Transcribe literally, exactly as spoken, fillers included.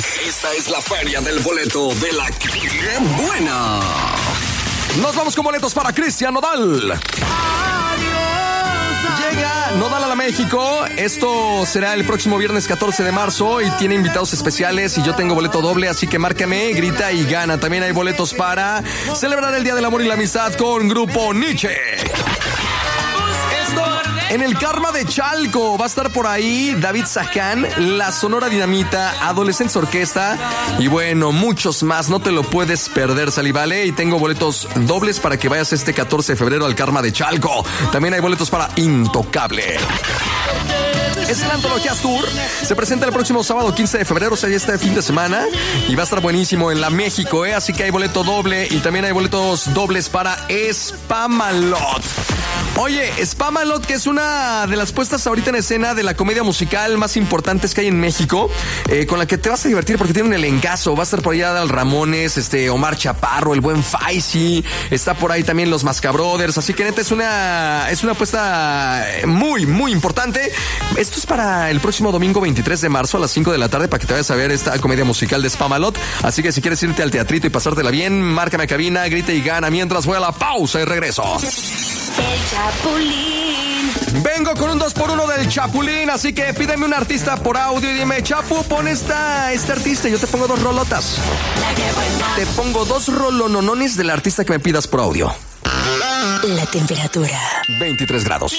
Esta es la feria del boleto de la ¡Qué buena! Nos vamos con boletos para Cristian Nodal. Llega Nodal a la México. Esto será el próximo viernes catorce de marzo y tiene invitados especiales y yo tengo boleto doble, así que márcame, grita y gana. También hay boletos para celebrar el Día del Amor y la Amistad con Grupo Nietzsche. En el Karma de Chalco va a estar por ahí David Saján, La Sonora Dinamita, Adolescentes Orquesta y bueno, muchos más. No te lo puedes perder, Salivale. Y tengo boletos dobles para que vayas este catorce de febrero al Karma de Chalco. También hay boletos para Intocable. Es el Antologías Tour. Se presenta el próximo sábado quince de febrero, o sea, ya este fin de semana. Y va a estar buenísimo en la México, ¿eh? Así que hay boleto doble y también hay boletos dobles para Spamalot. Oye, Spamalot, que es una de las puestas ahorita en escena de la comedia musical más importantes que hay en México, eh, con la que te vas a divertir porque tiene un elencazo. Va a estar por allá Adal Ramones, este, Omar Chaparro, el buen Faisy, está por ahí también los Mascabrothers, así que neta es una, es una apuesta muy, muy importante. Esto es para el próximo domingo veintitrés de marzo a las cinco de la tarde para que te vayas a ver esta comedia musical de Spamalot. Así que si quieres irte al teatrito y pasártela bien, márcame a cabina, grita y gana mientras voy a la pausa y regreso. El Chapulín. Vengo con un dos por uno del Chapulín, así que pídeme un artista por audio y dime, Chapu, pon esta, este artista y yo te pongo dos rolotas. Te pongo dos rolononones del artista que me pidas por audio. La temperatura. veintitrés grados.